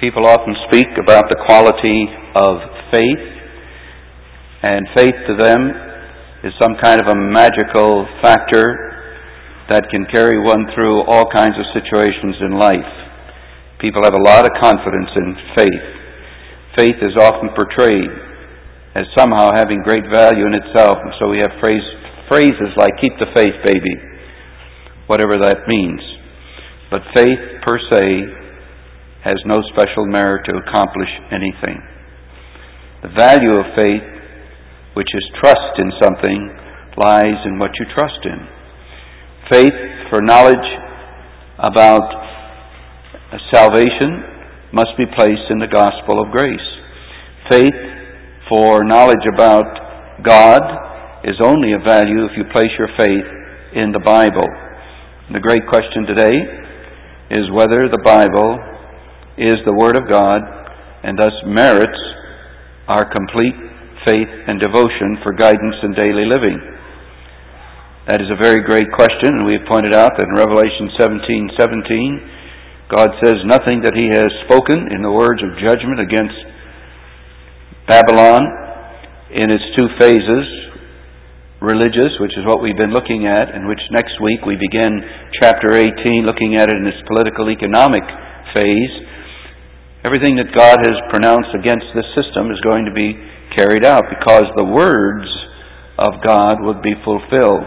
People often speak about the quality of faith, and faith to them is some kind of a magical factor that can carry one through all kinds of situations in life. People have a lot of confidence in faith. Faith is often portrayed as somehow having great value in itself, and so we have phrases like, keep the faith, baby, whatever that means. But faith per se has no special merit to accomplish anything. The value of faith, which is trust in something, lies in what you trust in. Faith for knowledge about salvation must be placed in the gospel of grace. Faith for knowledge about God is only of value if you place your faith in the Bible. The great question today is whether the Bible is the Word of God and thus merits our complete faith and devotion for guidance in daily living. That is a very great question, and we have pointed out that in Revelation 17:17, God says nothing that He has spoken in the words of judgment against Babylon in its two phases, religious, which is what we've been looking at, and which next week we begin chapter 18 looking at it in its political economic phase. Everything that God has pronounced against this system is going to be carried out because the words of God would be fulfilled.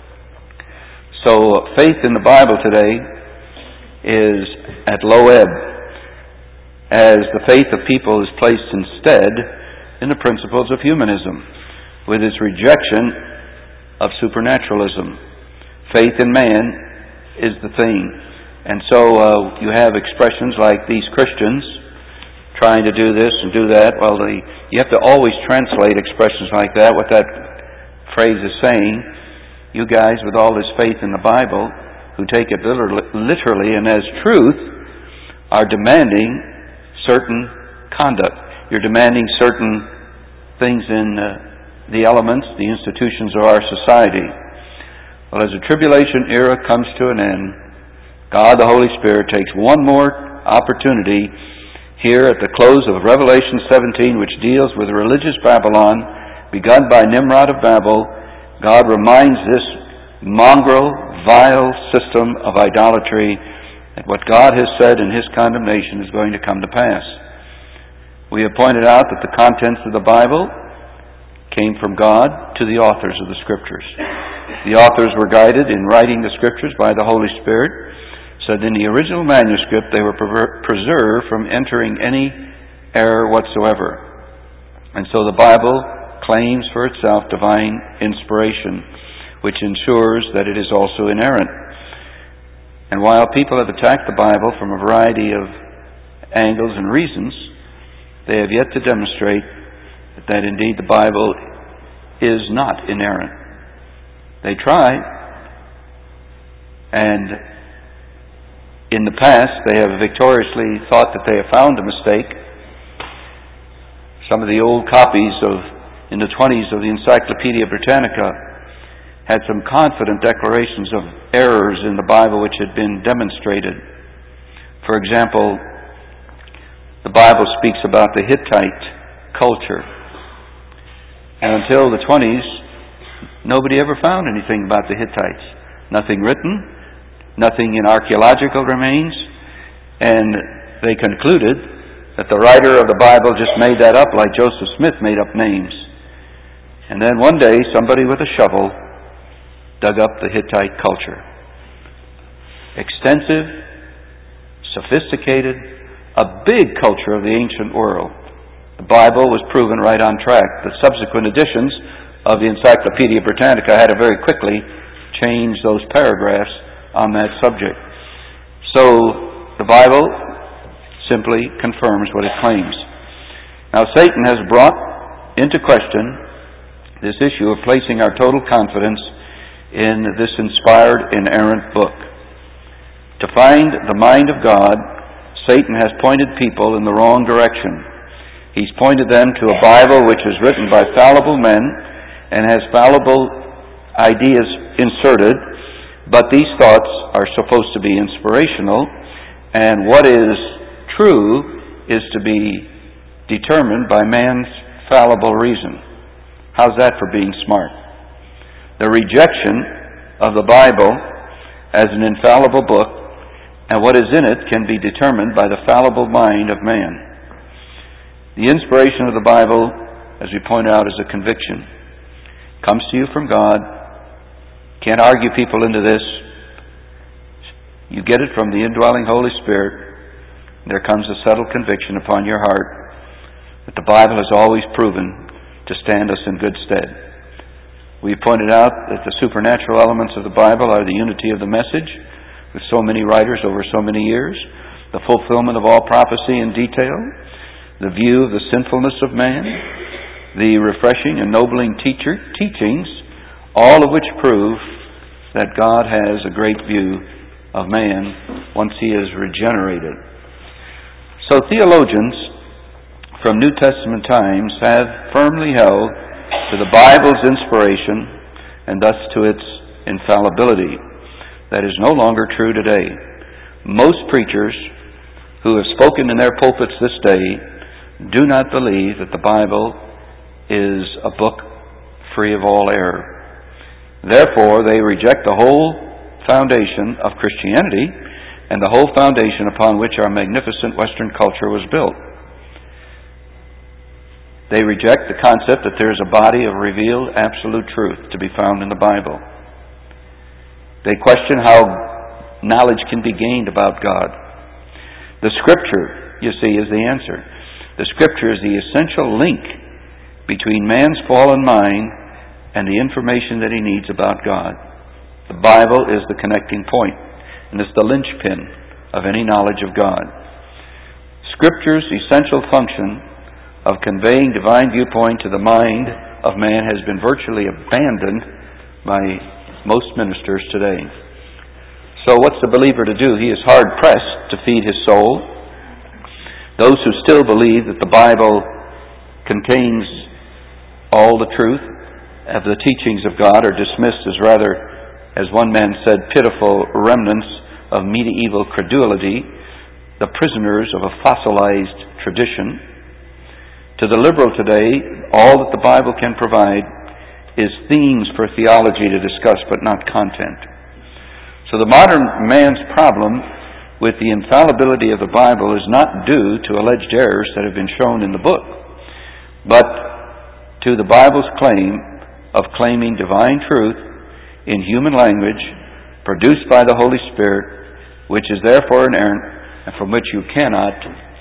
So faith in the Bible today is at low ebb, as the faith of people is placed instead in the principles of humanism, with its rejection of supernaturalism. Faith in man is the thing. And so you have expressions like these Christians trying to do this and do that. Well, you have to always translate expressions like that, what that phrase is saying. You guys with all this faith in the Bible, who take it literally and as truth, are demanding certain conduct. You're demanding certain things in the elements, the institutions of our society. Well, as the tribulation era comes to an end, God the Holy Spirit takes one more opportunity here at the close of Revelation 17, which deals with religious Babylon, begun by Nimrod of Babel. God reminds this mongrel, vile system of idolatry that what God has said in His condemnation is going to come to pass. We have pointed out that the contents of the Bible came from God to the authors of the Scriptures. The authors were guided in writing the Scriptures by the Holy Spirit, so that in the original manuscript they were preserved from entering any error whatsoever. And so the Bible claims for itself divine inspiration, which ensures that it is also inerrant. And while people have attacked the Bible from a variety of angles and reasons, they have yet to demonstrate that indeed the Bible is not inerrant. They try, and in the past they have victoriously thought that they have found a mistake. Some of the old copies in the 20s of the Encyclopedia Britannica had some confident declarations of errors in the Bible which had been demonstrated. For example, the Bible speaks about the Hittite culture. And until the 20s, nobody ever found anything about the Hittites. Nothing written, nothing in archaeological remains, and they concluded that the writer of the Bible just made that up like Joseph Smith made up names. And then one day, somebody with a shovel dug up the Hittite culture. Extensive, sophisticated, a big culture of the ancient world. The Bible was proven right on track. The subsequent editions of the Encyclopedia Britannica had to very quickly change those paragraphs on that subject. So the Bible simply confirms what it claims. Now Satan has brought into question this issue of placing our total confidence in this inspired, inerrant book. To find the mind of God, Satan has pointed people in the wrong direction. He's pointed them to a Bible which is written by fallible men and has fallible ideas inserted, but these thoughts are supposed to be inspirational, and what is true is to be determined by man's fallible reason. How's that for being smart? The rejection of the Bible as an infallible book and what is in it can be determined by the fallible mind of man. The inspiration of the Bible, as we point out, is a conviction. Comes to you from God. Can't argue people into this. You get it from the indwelling Holy Spirit. There comes a settled conviction upon your heart that the Bible has always proven to stand us in good stead. We pointed out that the supernatural elements of the Bible are the unity of the message, with so many writers over so many years, the fulfillment of all prophecy in detail, the view of the sinfulness of man, the refreshing, ennobling teachings, all of which prove that God has a great view of man once he is regenerated. So theologians from New Testament times have firmly held to the Bible's inspiration and thus to its infallibility. That is no longer true today. Most preachers who have spoken in their pulpits this day do not believe that the Bible is a book free of all error. Therefore, they reject the whole foundation of Christianity and the whole foundation upon which our magnificent Western culture was built. They reject the concept that there is a body of revealed absolute truth to be found in the Bible. They question how knowledge can be gained about God. The Scripture, you see, is the answer. The Scripture is the essential link between man's fallen mind and the information that he needs about God. The Bible is the connecting point, and it's the linchpin of any knowledge of God. Scripture's essential function of conveying divine viewpoint to the mind of man has been virtually abandoned by most ministers today. So what's the believer to do? He is hard-pressed to feed his soul. Those who still believe that the Bible contains all the truth of the teachings of God are dismissed as rather, as one man said, pitiful remnants of medieval credulity, the prisoners of a fossilized tradition. To the liberal today, all that the Bible can provide is themes for theology to discuss, but not content. So the modern man's problem with the infallibility of the Bible is not due to alleged errors that have been shown in the book, but to the Bible's claim of claiming divine truth in human language produced by the Holy Spirit, which is therefore inerrant and from which you cannot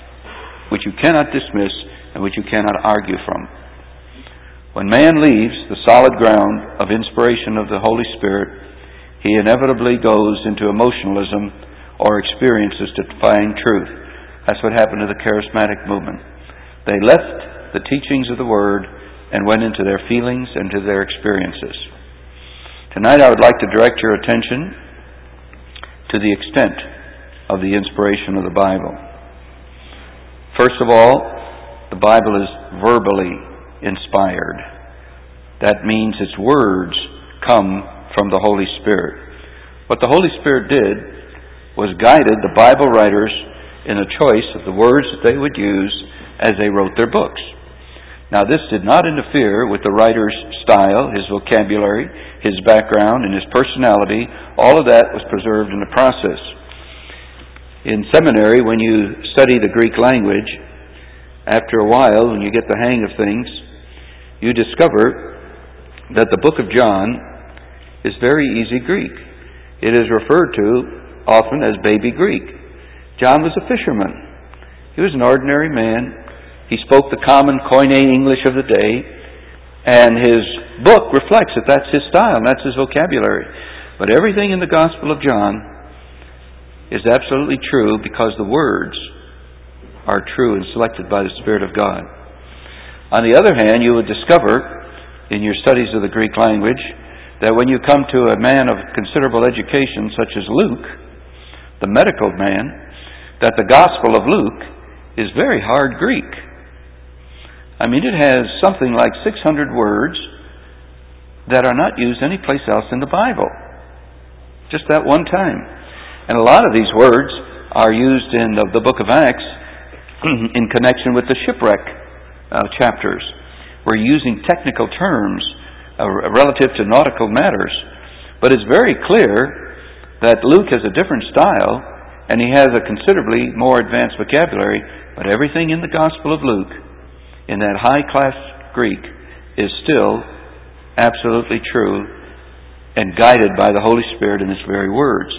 dismiss and which you cannot argue from. When man leaves the solid ground of inspiration of the Holy Spirit, he inevitably goes into emotionalism or experiences to find truth. That's what happened to the charismatic movement. They left the teachings of the Word and went into their feelings and to their experiences. Tonight I would like to direct your attention to the extent of the inspiration of the Bible. First of all, the Bible is verbally inspired. That means its words come from the Holy Spirit. What the Holy Spirit did was guided the Bible writers in a choice of the words that they would use as they wrote their books. Now, this did not interfere with the writer's style, his vocabulary, his background, and his personality. All of that was preserved in the process. In seminary, when you study the Greek language, after a while, when you get the hang of things, you discover that the book of John is very easy Greek. It is referred to often as baby Greek. John was a fisherman. He was an ordinary man. He spoke the common Koine English of the day, and his book reflects that that's his style, and that's his vocabulary. But everything in the Gospel of John is absolutely true because the words are true and selected by the Spirit of God. On the other hand, you would discover in your studies of the Greek language that when you come to a man of considerable education such as Luke, the medical man, that the Gospel of Luke is very hard Greek. I mean, it has something like 600 words that are not used anyplace else in the Bible. Just that one time. And a lot of these words are used in the book of Acts in connection with the shipwreck chapters. We're using technical terms relative to nautical matters. But it's very clear that Luke has a different style, and he has a considerably more advanced vocabulary, but everything in the Gospel of Luke, in that high-class Greek, is still absolutely true and guided by the Holy Spirit in its very words.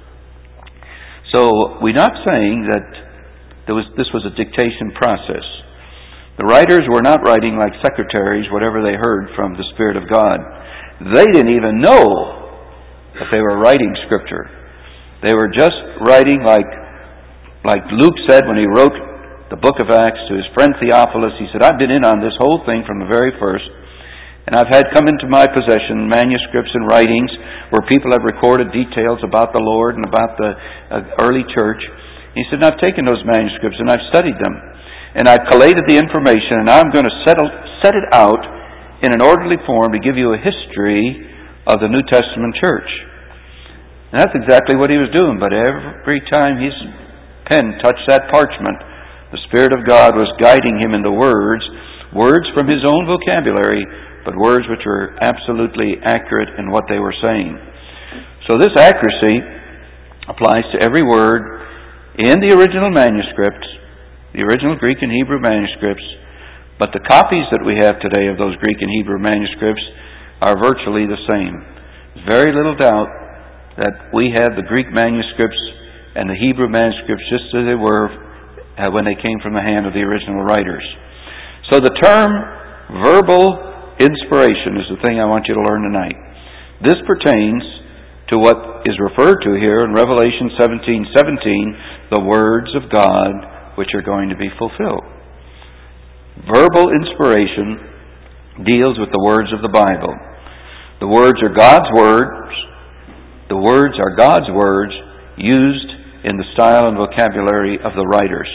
So we're not saying that this was a dictation process. The writers were not writing like secretaries, whatever they heard from the Spirit of God. They didn't even know that they were writing Scripture. They were just writing like Luke said when he wrote the book of Acts to his friend Theophilus. He said, I've been in on this whole thing from the very first, and I've had come into my possession manuscripts and writings where people have recorded details about the Lord and about the early church. He said, and I've taken those manuscripts and I've studied them, and I've collated the information, and I'm going to set it out in an orderly form to give you a history of the New Testament church. And that's exactly what he was doing, but every time his pen touched that parchment, the Spirit of God was guiding him into words from his own vocabulary, but words which were absolutely accurate in what they were saying. So this accuracy applies to every word in the original manuscripts, the original Greek and Hebrew manuscripts, but the copies that we have today of those Greek and Hebrew manuscripts are virtually the same. There's very little doubt that we have the Greek manuscripts and the Hebrew manuscripts just as they were when they came from the hand of the original writers. So the term verbal inspiration is the thing I want you to learn tonight. This pertains to what is referred to here in Revelation 17:17, the words of God which are going to be fulfilled. Verbal inspiration deals with the words of the Bible. The words are God's words. The words are God's words used in the style and vocabulary of the writers.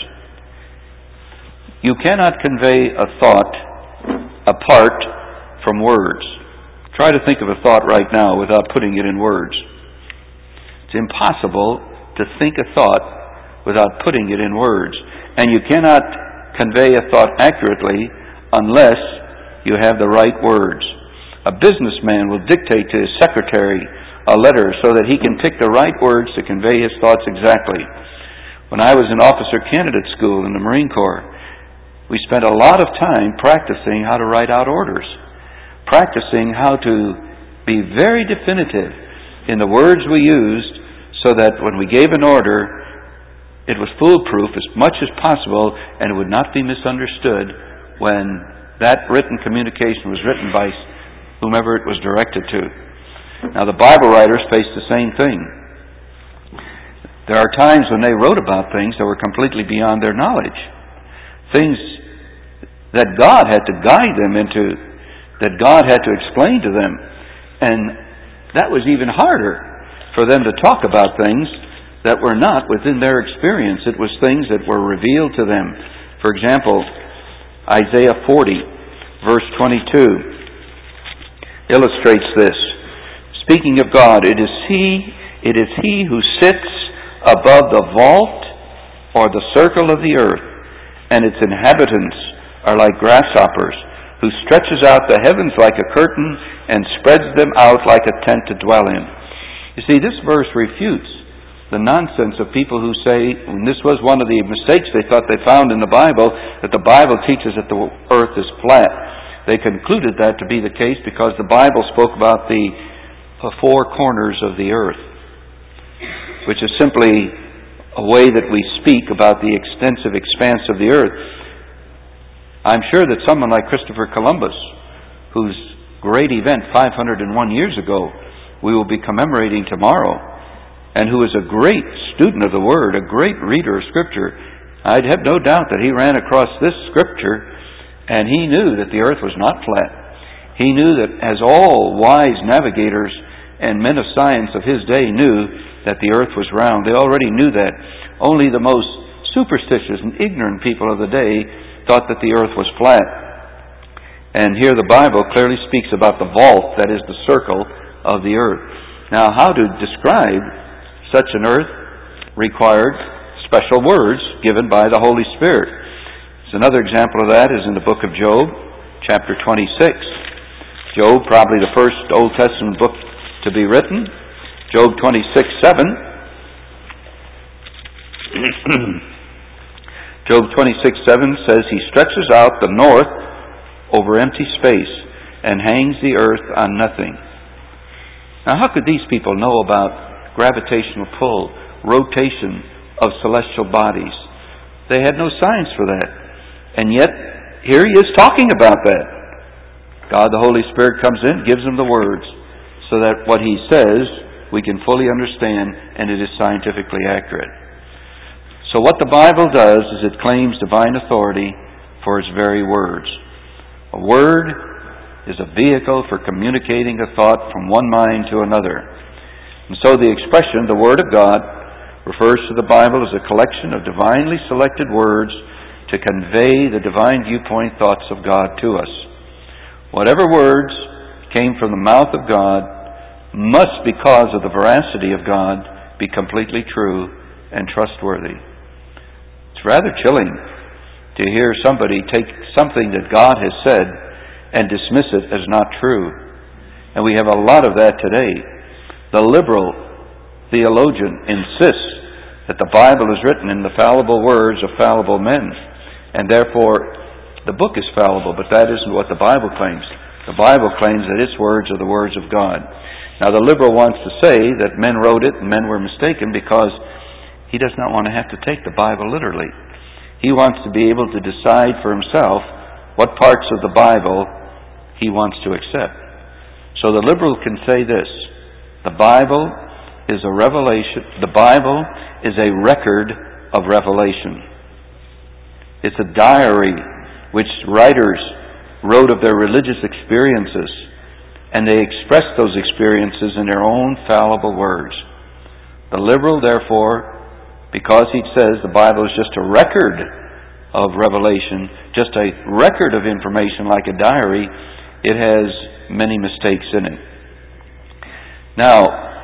You cannot convey a thought apart from words. Try to think of a thought right now without putting it in words. It's impossible to think a thought without putting it in words. And you cannot convey a thought accurately unless you have the right words. A businessman will dictate to his secretary a letter so that he can pick the right words to convey his thoughts exactly. When I was in officer candidate school in the Marine Corps, we spent a lot of time practicing how to write out orders, practicing how to be very definitive in the words we used so that when we gave an order, it was foolproof as much as possible and it would not be misunderstood when that written communication was written by whomever it was directed to. Now the Bible writers faced the same thing. There are times when they wrote about things that were completely beyond their knowledge. Things that God had to guide them into, that God had to explain to them. And that was even harder for them to talk about things that were not within their experience. It was things that were revealed to them. For example, Isaiah 40, verse 22, illustrates this. Speaking of God, it is He who sits above the vault or the circle of the earth, and its inhabitants are like grasshoppers, who stretches out the heavens like a curtain and spreads them out like a tent to dwell in. You see, this verse refutes the nonsense of people who say, and this was one of the mistakes they thought they found in the Bible, that the Bible teaches that the earth is flat. They concluded that to be the case because the Bible spoke about the four corners of the earth, which is simply a way that we speak about the extensive expanse of the earth. I'm sure that someone like Christopher Columbus, whose great event 501 years ago we will be commemorating tomorrow, and who is a great student of the Word, a great reader of Scripture, I'd have no doubt that he ran across this Scripture and he knew that the earth was not flat. He knew that, as all wise navigators and men of science of his day knew, that the earth was round. They already knew that. Only the most superstitious and ignorant people of the day thought that the earth was flat. And here the Bible clearly speaks about the vault, that is the circle of the earth. Now, how to describe such an earth required special words given by the Holy Spirit. So another example of that is in the book of Job, chapter 26. Job, probably the first Old Testament book to be written. Job 26:7. Job 26:7 says, He stretches out the north over empty space and hangs the earth on nothing. Now, how could these people know about gravitational pull, rotation of celestial bodies? They had no science for that. And yet, here he is talking about that. God, the Holy Spirit, comes in, gives them the words, so that what he says we can fully understand, and it is scientifically accurate. So what the Bible does is it claims divine authority for its very words. A word is a vehicle for communicating a thought from one mind to another. And so the expression, the Word of God, refers to the Bible as a collection of divinely selected words to convey the divine viewpoint thoughts of God to us. Whatever words came from the mouth of God must, because of the veracity of God, be completely true and trustworthy. It's rather chilling to hear somebody take something that God has said and dismiss it as not true. And we have a lot of that today. The liberal theologian insists that the Bible is written in the fallible words of fallible men, and therefore the book is fallible, but that isn't what the Bible claims. The Bible claims that its words are the words of God. Now the liberal wants to say that men wrote it and men were mistaken because he does not want to have to take the Bible literally. He wants to be able to decide for himself what parts of the Bible he wants to accept. So the liberal can say this: the Bible is a revelation. The Bible is a record of revelation. It's a diary which writers wrote of their religious experiences, and they expressed those experiences in their own fallible words. The liberal, therefore, because he says the Bible is just a record of revelation, just a record of information like a diary, it has many mistakes in it. Now,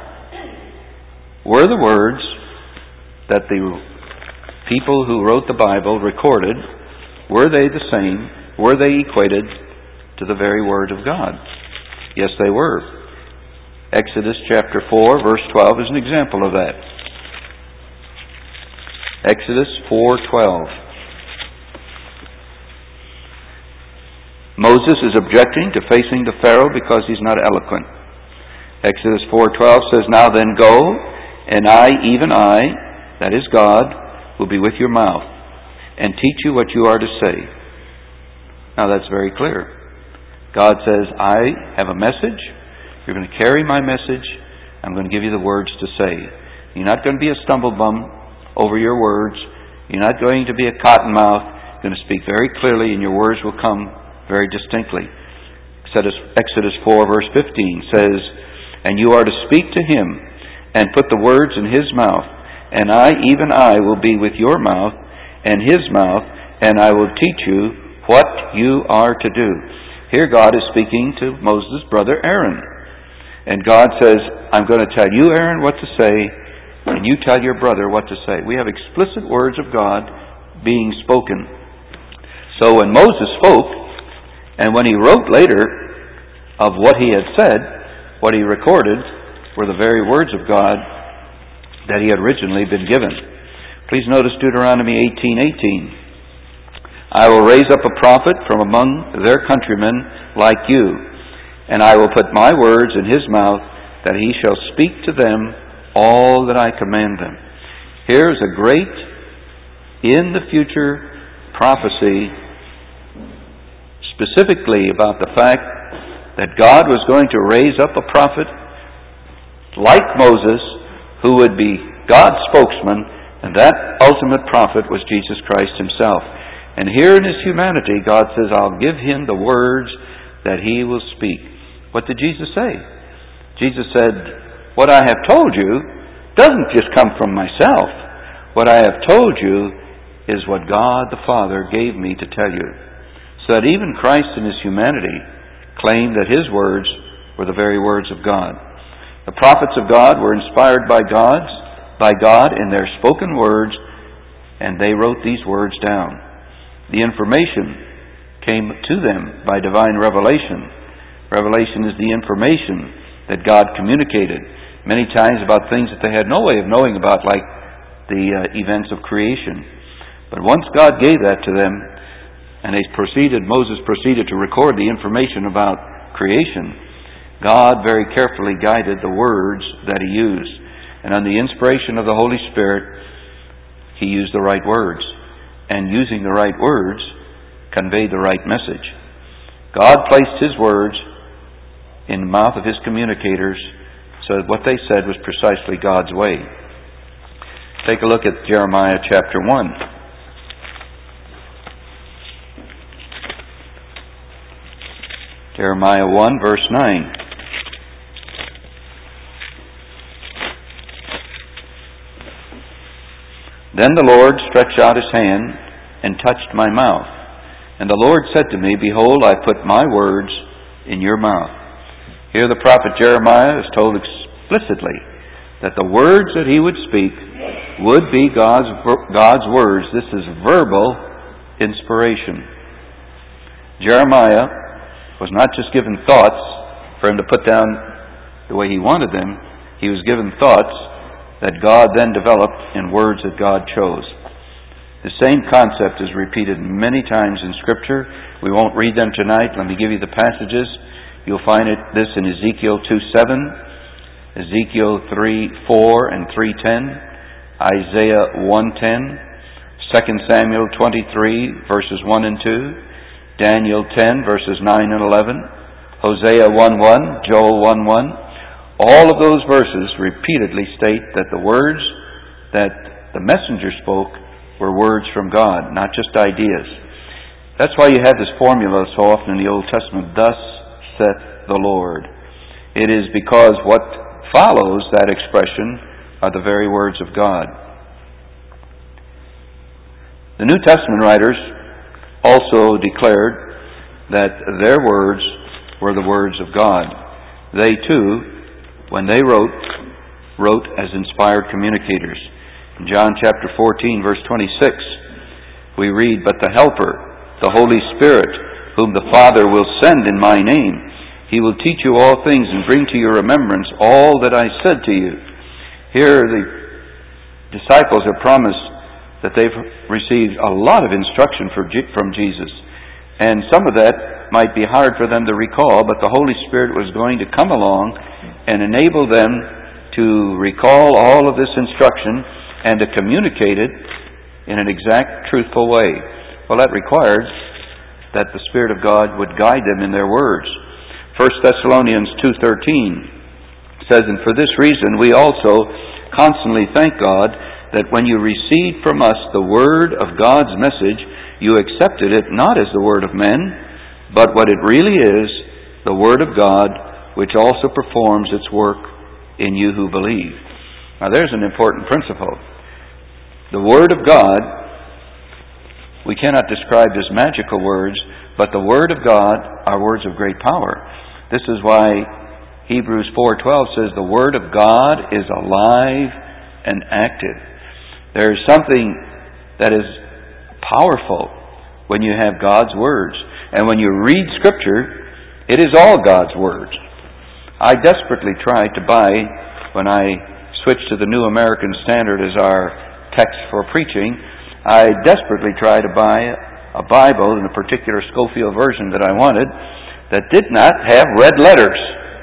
were the words that the people who wrote the Bible recorded, were they the same? Were they equated to the very Word of God? Yes, they were. Exodus chapter 4, verse 12 is an example of that. Exodus 4:12. Moses is objecting to facing the Pharaoh because he's not eloquent. Exodus 4:12 says, Now then go, and I, even I, that is God, will be with your mouth, and teach you what you are to say. Now that's very clear. God says, I have a message. You're going to carry my message. I'm going to give you the words to say. You're not going to be a stumblebum over your words. You're not going to be a cottonmouth. You're going to speak very clearly, and your words will come very distinctly. Exodus 4 verse 15 says, And you are to speak to him, and put the words in his mouth, and I, even I, will be with your mouth and his mouth, and I will teach you what you are to do. Here God is speaking to Moses' brother Aaron. And God says, I'm going to tell you, Aaron, what to say, and you tell your brother what to say. We have explicit words of God being spoken. So when Moses spoke, and when he wrote later of what he had said, what he recorded were the very words of God that he had originally been given. Please notice Deuteronomy 18:18. I will raise up a prophet from among their countrymen like you, and I will put my words in his mouth, that he shall speak to them all that I command them. Here is a great, in the future prophecy, specifically about the fact that God was going to raise up a prophet like Moses, who would be God's spokesman, and that ultimate prophet was Jesus Christ himself. And here in his humanity, God says, I'll give him the words that he will speak. What did Jesus say? Jesus said, what I have told you doesn't just come from myself. What I have told you is what God the Father gave me to tell you. So that even Christ in his humanity claimed that his words were the very words of God. The prophets of God were inspired by God in their spoken words and they wrote these words down. The information came to them by divine revelation. Revelation is the information that God communicated, many times about things that they had no way of knowing about, like the events of creation. But once God gave that to them, and Moses proceeded to record the information about creation, God very carefully guided the words that He used. And on the inspiration of the Holy Spirit, He used the right words. And using the right words, conveyed the right message. God placed His words in the mouth of His communicators so that what they said was precisely God's way. Take a look at Jeremiah chapter 1. Jeremiah 1 verse 9. Then the Lord stretched out His hand and touched my mouth. And the Lord said to me, Behold, I put my words in your mouth. Here the prophet Jeremiah is told explicitly that the words that he would speak would be God's words. This is verbal inspiration. Jeremiah was not just given thoughts for him to put down the way he wanted them. He was given thoughts that God then developed in words that God chose. The same concept is repeated many times in Scripture. We won't read them tonight. Let me give you the passages. You'll find this in Ezekiel 2:7, Ezekiel 3:4 and 3:10, Isaiah 1:10, 2 Samuel 23 verses 1 and 2, Daniel 10 verses 9 and 11, Hosea 1:1, Joel 1:1. All of those verses repeatedly state that the words that the messenger spoke were words from God, not just ideas. That's why you have this formula so often in the Old Testament, thus saith the Lord. It is because what follows that expression are the very words of God. The New Testament writers also declared that their words were the words of God. They too, when they wrote as inspired communicators. In John chapter 14, verse 26, we read, But the Helper, the Holy Spirit, whom the Father will send in my name, He will teach you all things and bring to your remembrance all that I said to you. Here the disciples are promised that they've received a lot of instruction from Jesus. And some of that might be hard for them to recall, but the Holy Spirit was going to come along and enable them to recall all of this instruction and to communicate it in an exact, truthful way. Well, that required that the Spirit of God would guide them in their words. 1 Thessalonians 2:13 says, And for this reason we also constantly thank God that when you received from us the word of God's message, you accepted it not as the word of men, but what it really is, the word of God, which also performs its work in you who believe. Now there's an important principle. The Word of God, we cannot describe as magical words, but the Word of God are words of great power. This is why Hebrews 4:12 says the Word of God is alive and active. There is something that is powerful when you have God's words. And when you read Scripture, it is all God's words. I desperately tried to buy, when I switched to the New American Standard as our text for preaching, I desperately tried to buy a Bible in a particular Scofield version that I wanted that did not have red letters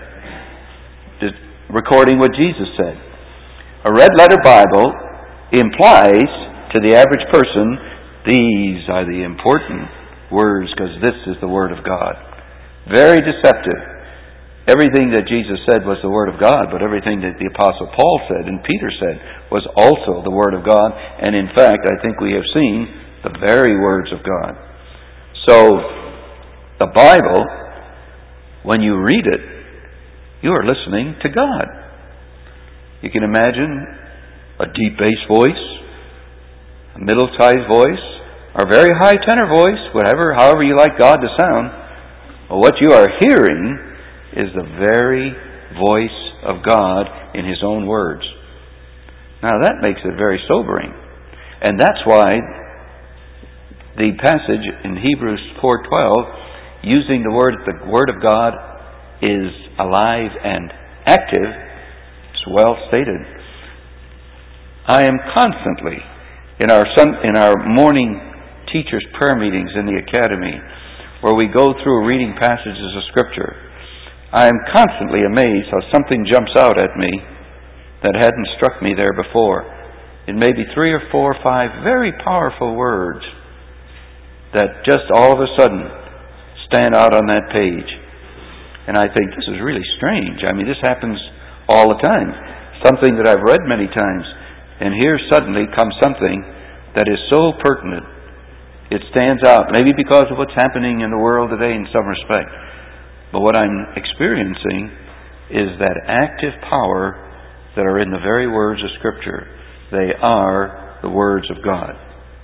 recording what Jesus said. A red letter Bible implies to the average person, these are the important words because this is the Word of God. Very deceptive. Everything that Jesus said was the Word of God, but everything that the Apostle Paul said and Peter said was also the Word of God. And in fact, I think we have seen the very words of God. So, the Bible, when you read it, you are listening to God. You can imagine a deep bass voice, a middle-sized voice, or a very high tenor voice, however you like God to sound. Well, what you are hearing is the very voice of God in His own words. Now that makes it very sobering. And that's why the passage in Hebrews 4:12, using the Word of God is alive and active, is well stated. I am constantly, in our morning teachers' prayer meetings in the academy, where we go through reading passages of Scripture, I am constantly amazed how something jumps out at me that hadn't struck me there before. It may be 3 or 4 or 5 very powerful words that just all of a sudden stand out on that page. And I think, this is really strange. I mean, this happens all the time. Something that I've read many times. And here suddenly comes something that is so pertinent. It stands out, maybe because of what's happening in the world today in some respect. But what I'm experiencing is that active power that are in the very words of Scripture. They are the words of God.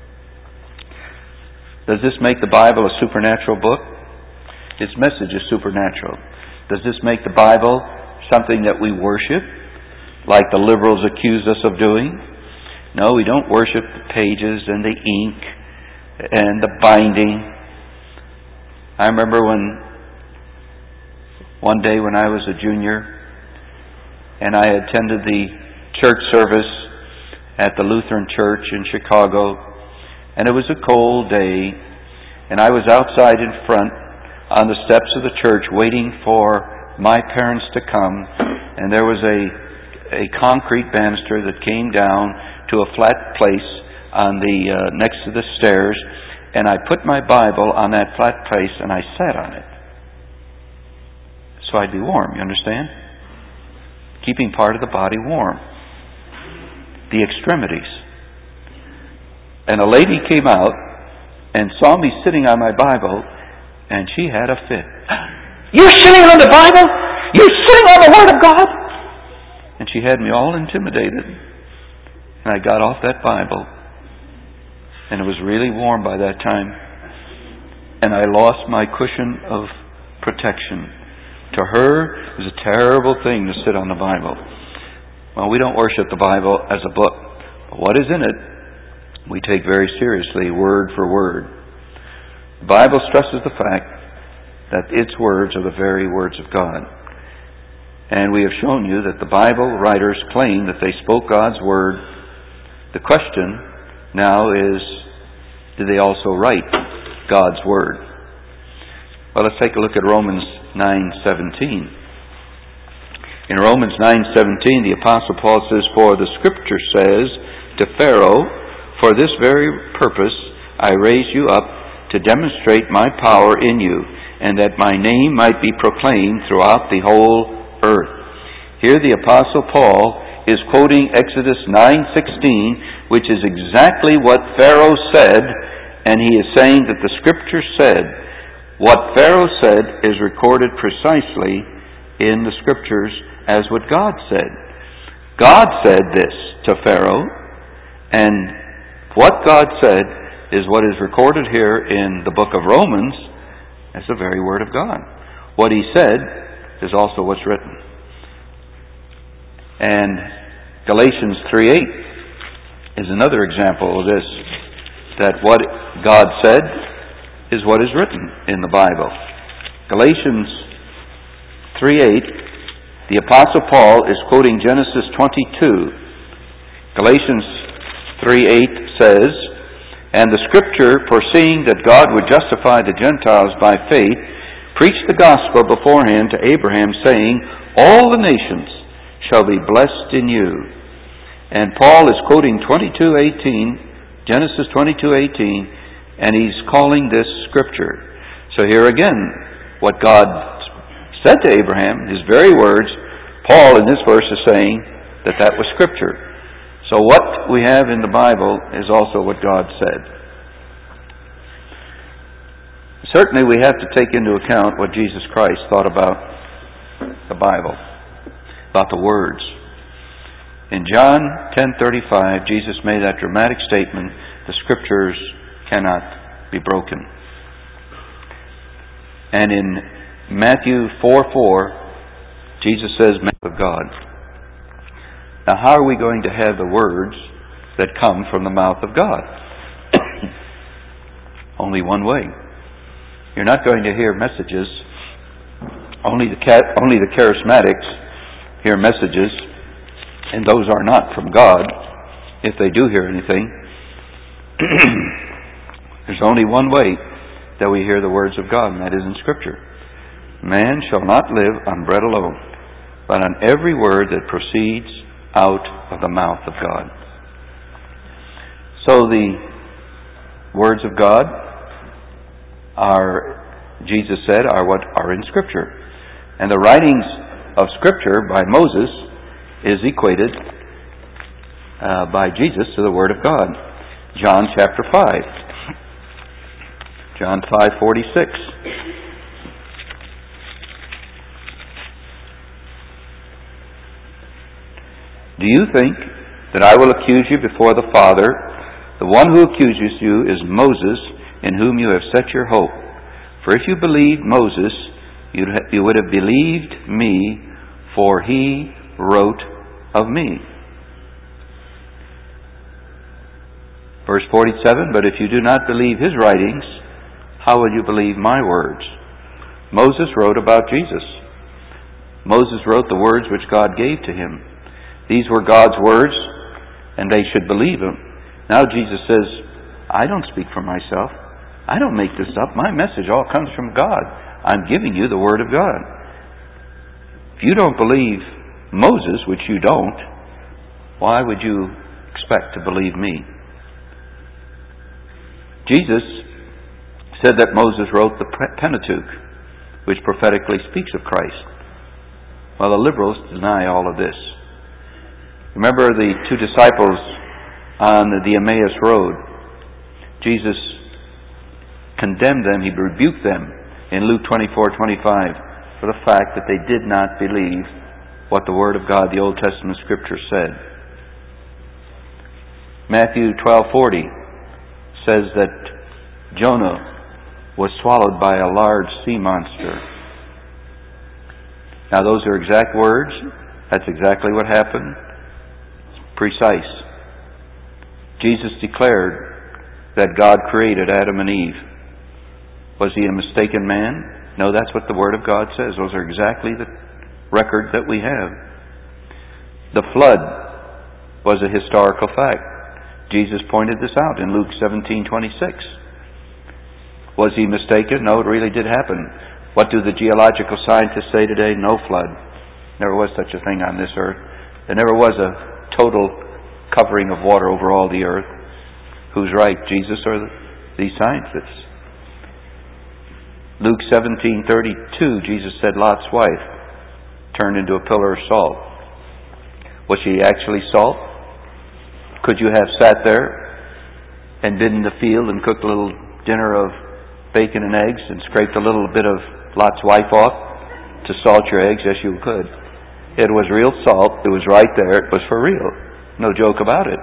Does this make the Bible a supernatural book? Its message is supernatural. Does this make the Bible something that we worship, like the liberals accuse us of doing? No, we don't worship the pages and the ink and the binding. I remember one day when I was a junior and I attended the church service at the Lutheran Church in Chicago, and it was a cold day, and I was outside in front on the steps of the church waiting for my parents to come, and there was a concrete banister that came down to a flat place on the next to the stairs, and I put my Bible on that flat place and I sat on it. So I'd be warm, you understand? Keeping part of the body warm. The extremities. And a lady came out and saw me sitting on my Bible, and she had a fit. You're sitting on the Bible? You're sitting on the Word of God? And she had me all intimidated. And I got off that Bible, and it was really warm by that time, and I lost my cushion of protection. To her, it was a terrible thing to sit on the Bible. Well, we don't worship the Bible as a book. But what is in it, we take very seriously, word for word. The Bible stresses the fact that its words are the very words of God. And we have shown you that the Bible writers claim that they spoke God's Word. The question now is, did they also write God's Word? Well, let's take a look at Romans 9:17. In Romans 9:17, the Apostle Paul says, "For the Scripture says to Pharaoh, for this very purpose I raised you up, to demonstrate my power in you, and that my name might be proclaimed throughout the whole earth." Here the Apostle Paul is quoting Exodus 9:16, which is exactly what Pharaoh said, and he is saying that the Scripture said. What Pharaoh said is recorded precisely in the Scriptures as what God said. God said this to Pharaoh, and what God said is what is recorded here in the book of Romans as the very Word of God. What he said is also what's written. And Galatians 3:8 is another example of this, that what God said is what is written in the Bible. Galatians 3:8, the Apostle Paul is quoting Genesis 22. Galatians 3:8 says, "And the Scripture, foreseeing that God would justify the Gentiles by faith, preached the gospel beforehand to Abraham, saying, all the nations shall be blessed in you." And Paul is quoting 22:18, Genesis 22:18, and he's calling this Scripture. So here again, what God said to Abraham, his very words, Paul in this verse is saying that that was Scripture. So what we have in the Bible is also what God said. Certainly we have to take into account what Jesus Christ thought about the Bible, about the words. In John 10:35, Jesus made that dramatic statement, the Scriptures cannot be broken. And in Matthew 4:4, Jesus says, "Man of God." Now, how are we going to have the words that come from the mouth of God. Only one way. You're not going to hear messages. Only the charismatics hear messages, and those are not from God, if they do hear anything. There's only one way that we hear the words of God, and that is in Scripture. Man shall not live on bread alone, but on every word that proceeds out of the mouth of God. So the words of God are, Jesus said, are what are in Scripture. And the writings of Scripture by Moses is equated by Jesus to the Word of God. John chapter 5. John 5:46. Do you think that I will accuse you before the Father? The one who accuses you is Moses, in whom you have set your hope. For if you believed Moses, you would have believed me, for he wrote of me. Verse 47, but if you do not believe his writings, how will you believe my words? Moses wrote about Jesus. Moses wrote the words which God gave to him. These were God's words, and they should believe him. Now Jesus says, I don't speak for myself. I don't make this up. My message all comes from God. I'm giving you the Word of God. If you don't believe Moses, which you don't, why would you expect to believe me? Jesus said that Moses wrote the Pentateuch, which prophetically speaks of Christ. Well, the liberals deny all of this. Remember the two disciples on the Emmaus Road. Jesus condemned them, he rebuked them in Luke 24:25 for the fact that they did not believe what the Word of God, the Old Testament Scripture, said. Matthew 12:40 says that Jonah was swallowed by a large sea monster. Now those are exact words. That's exactly what happened. It's precise. Jesus declared that God created Adam and Eve. Was he a mistaken man? No, that's what the Word of God says. Those are exactly the record that we have. The flood was a historical fact. Jesus pointed this out in Luke 17:26. Was he mistaken? No, it really did happen. What do the geological scientists say today? No flood. Never was such a thing on this earth. There never was a total covering of water over all the earth. Who's right, Jesus or these scientists? Luke 17:32, Jesus said Lot's wife turned into a pillar of salt. Was she actually salt? Could you have sat there and been in the field and cooked a little dinner of bacon and eggs and scraped a little bit of Lot's wife off to salt your eggs? Yes, you could. It was real salt. It was right there. It was for real. No joke about it.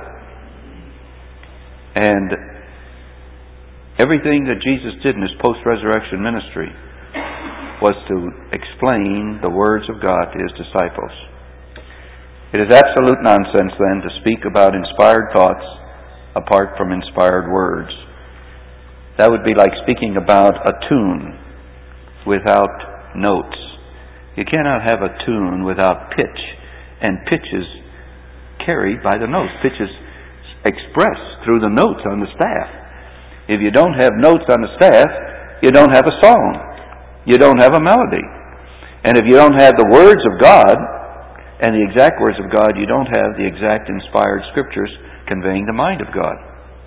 And everything that Jesus did in his post-resurrection ministry was to explain the words of God to his disciples. It is absolute nonsense, then, to speak about inspired thoughts apart from inspired words. That would be like speaking about a tune without notes. You cannot have a tune without pitch, and pitch is carried by the notes. Pitch is expressed through the notes on the staff. If you don't have notes on the staff, you don't have a song. You don't have a melody. And if you don't have the words of God, and the exact words of God, you don't have the exact inspired Scriptures conveying the mind of God.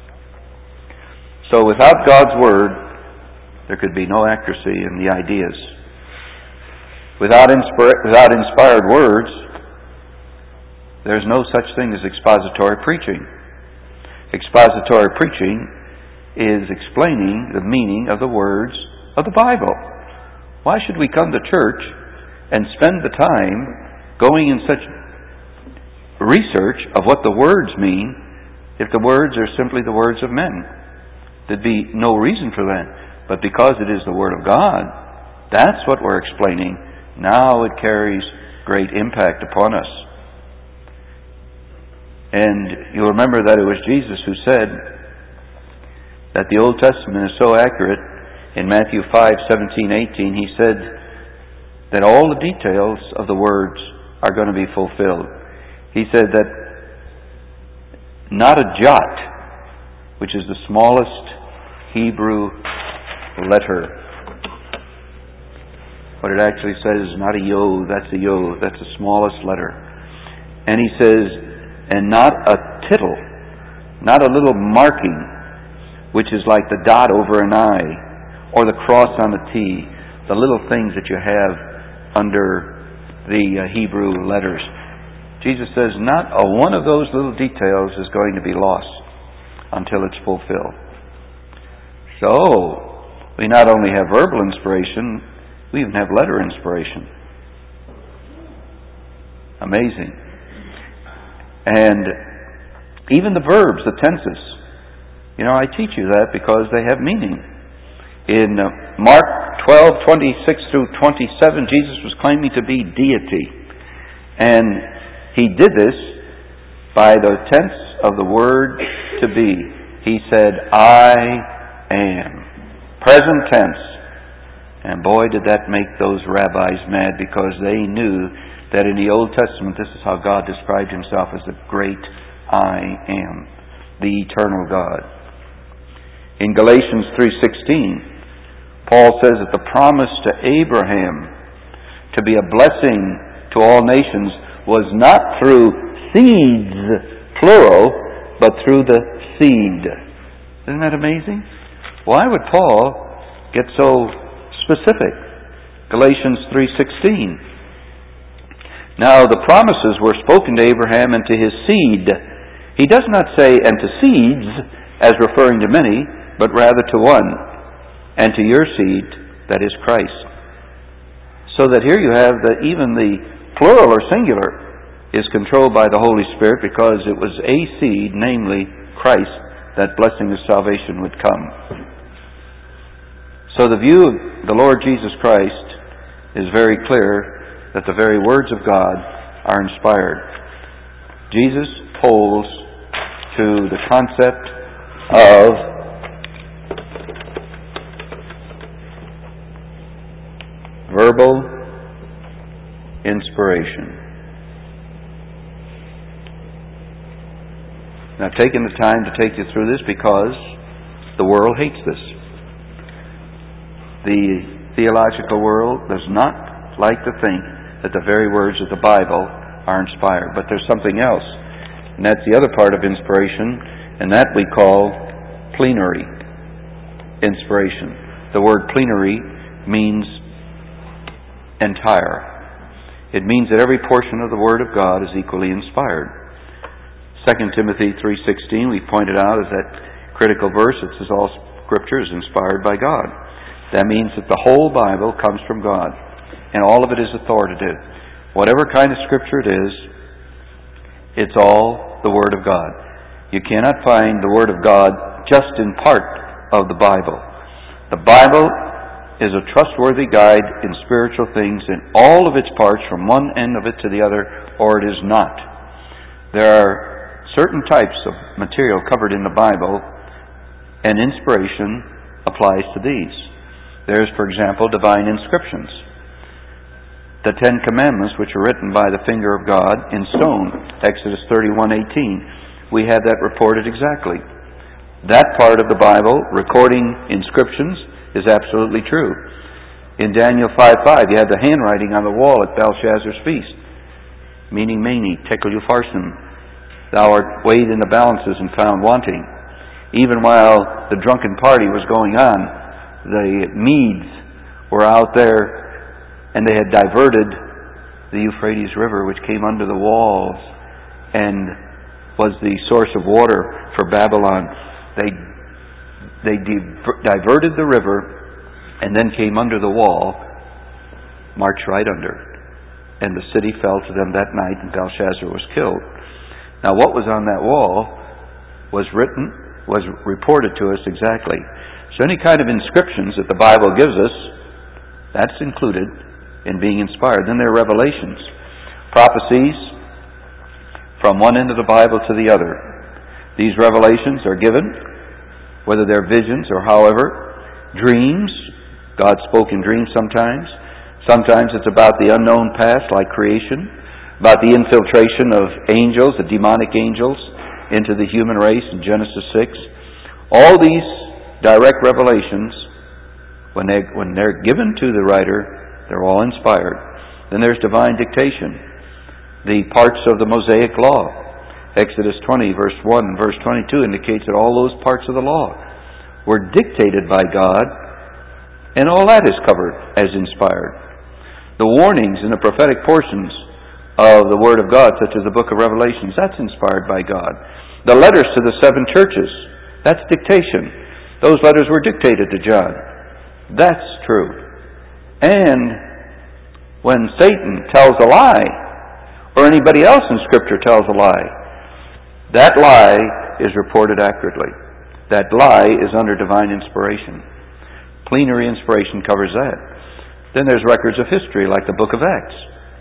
So without God's Word, there could be no accuracy in the ideas. Without inspired words, there's no such thing as expository preaching. Expository preaching is explaining the meaning of the words of the Bible. Why should we come to church and spend the time going in such research of what the words mean if the words are simply the words of men? There'd be no reason for that. But because it is the Word of God, that's what we're explaining. Now it carries great impact upon us. And you'll remember that it was Jesus who said that the Old Testament is so accurate. In Matthew 5:17-18, he said that all the details of the words are going to be fulfilled. He said that not a jot, which is the smallest Hebrew letter. What it actually says is not a yod, that's a yod, that's the smallest letter. And he says, and not a tittle, not a little marking, which is like the dot over an I, or the cross on a T, the little things that you have under the Hebrew letters. Jesus says not a one of those little details is going to be lost until it's fulfilled. So, we not only have verbal inspiration, we even have letter inspiration. Amazing. And even the verbs, the tenses. I teach you that because they have meaning. In Mark 12:26-27, Jesus was claiming to be deity. And he did this by the tense of the word to be. He said, I am. Present tense. And boy, did that make those rabbis mad, because they knew that in the Old Testament, this is how God described himself as the great I am, the eternal God. In Galatians 3:16, Paul says that the promise to Abraham to be a blessing to all nations was not through seeds, plural, but through the seed. Isn't that amazing? Why would Paul get so specific? Galatians 3:16. Now the promises were spoken to Abraham and to his seed. He does not say, and to seeds, as referring to many, but rather to one, and to your seed, that is Christ. So that here you have that even the plural or singular is controlled by the Holy Spirit, because it was a seed, namely Christ, that blessing of salvation would come. So the view of the Lord Jesus Christ is very clear, that the very words of God are inspired. Jesus holds to the concept of verbal inspiration. Now, I've taken the time to take you through this because the world hates this. The theological world does not like to think that the very words of the Bible are inspired. But there's something else, and that's the other part of inspiration, and that we call plenary inspiration. The word plenary means entire. It means that every portion of the Word of God is equally inspired. 2 Timothy 3:16, we pointed out, is that critical verse. It says all Scripture is inspired by God. That means that the whole Bible comes from God, and all of it is authoritative. Whatever kind of Scripture it is, it's all the Word of God. You cannot find the Word of God just in part of the Bible. The Bible is a trustworthy guide in spiritual things in all of its parts, from one end of it to the other, or it is not. There are certain types of material covered in the Bible, and inspiration applies to these. There's, for example, divine inscriptions. The Ten Commandments, which are written by the finger of God in stone, Exodus 31:18. We have that reported exactly. That part of the Bible, recording inscriptions, is absolutely true. In Daniel 5:5, you have the handwriting on the wall at Belshazzar's feast. Meaning mene, tekel upharsin. Thou art weighed in the balances and found wanting. Even while the drunken party was going on, the Medes were out there, and they had diverted the Euphrates River, which came under the walls and was the source of water for Babylon. They diverted the river and then came under the wall, marched right under, and the city fell to them that night, and Belshazzar was killed. Now, what was on that wall was reported to us exactly. So any kind of inscriptions that the Bible gives us, that's included in being inspired. Then there are revelations, prophecies from one end of the Bible to the other. These revelations are given, whether they're visions or however, dreams. God spoke in dreams sometimes. Sometimes it's about the unknown past, like creation, about the infiltration of angels, the demonic angels, into the human race in Genesis 6. All these direct revelations, when they're given to the writer, they're all inspired. Then there's divine dictation. The parts of the Mosaic Law, Exodus 20, verse 1 and verse 22, indicates that all those parts of the law were dictated by God, and all that is covered as inspired. The warnings in the prophetic portions of the Word of God, such as the book of Revelations, that's inspired by God. The letters to the 7 churches, that's dictation. Those letters were dictated to John. That's true. And when Satan tells a lie, or anybody else in Scripture tells a lie, that lie is reported accurately. That lie is under divine inspiration. Plenary inspiration covers that. Then there's records of history, like the book of Acts.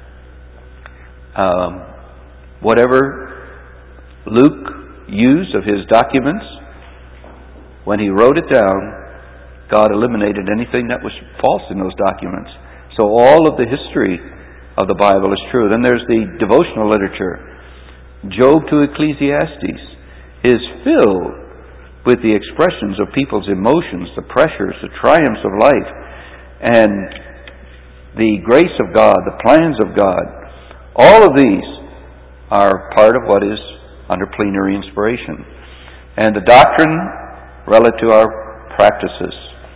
Whatever Luke used of his documents, when he wrote it down, God eliminated anything that was false in those documents. So all of the history of the Bible is true. Then there's the devotional literature. Job to Ecclesiastes is filled with the expressions of people's emotions, the pressures, the triumphs of life, and the grace of God, the plans of God. All of these are part of what is under plenary inspiration. And the doctrine relative to our practices.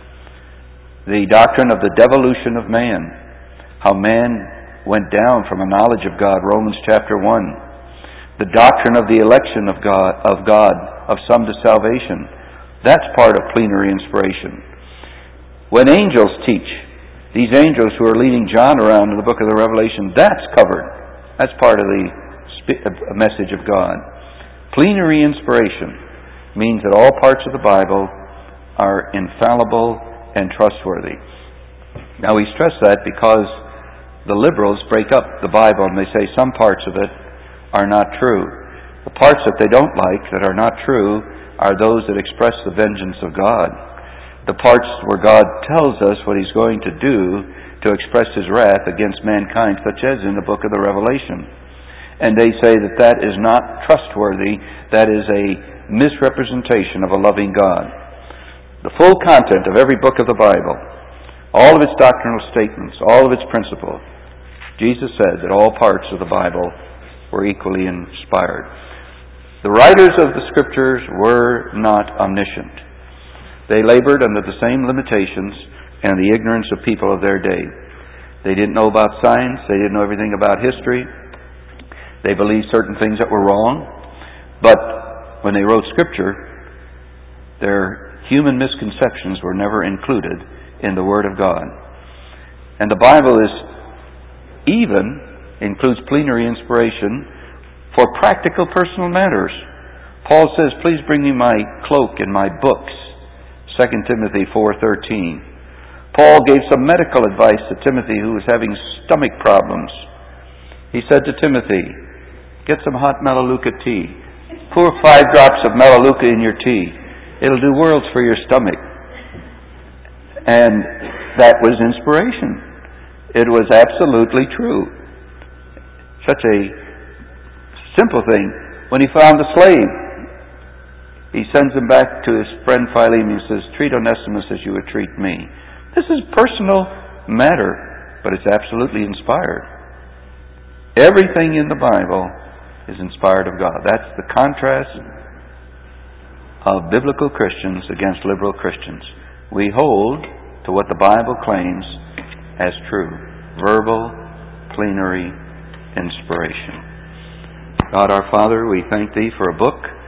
The doctrine of the devolution of man. How man went down from a knowledge of God, Romans chapter 1. The doctrine of the election of God, of some to salvation. That's part of plenary inspiration. When angels teach, these angels who are leading John around in the book of the Revelation, that's covered. That's part of the message of God. Plenary inspiration means that all parts of the Bible are infallible and trustworthy. Now we stress that because the liberals break up the Bible and they say some parts of it are not true. The parts that they don't like, that are not true, are those that express the vengeance of God. The parts where God tells us what He's going to do to express His wrath against mankind, such as in the book of the Revelation. And they say that that is not trustworthy, that is a misrepresentation of a loving God. The full content of every book of the Bible, all of its doctrinal statements, all of its principles, Jesus said that all parts of the Bible were equally inspired. The writers of the Scriptures were not omniscient. They labored under the same limitations and the ignorance of people of their day. They didn't know about science. They didn't know everything about history. They believed certain things that were wrong. But when they wrote Scripture, their human misconceptions were never included in the Word of God. And the Bible includes plenary inspiration for practical personal matters. Paul says, please bring me my cloak and my books. 2 Timothy 4:13. Paul gave some medical advice to Timothy who was having stomach problems. He said to Timothy, get some hot Melaleuca tea. Pour 5 drops of Melaleuca in your tea. It'll do worlds for your stomach. And that was inspiration. It was absolutely true. Such a simple thing. When he found a slave, he sends him back to his friend Philemon and says, treat Onesimus as you would treat me. This is personal matter, but it's absolutely inspired. Everything in the Bible is inspired of God. That's the contrast of biblical Christians against liberal Christians. We hold to what the Bible claims as true. Verbal, plenary inspiration. God our Father, we thank Thee for a book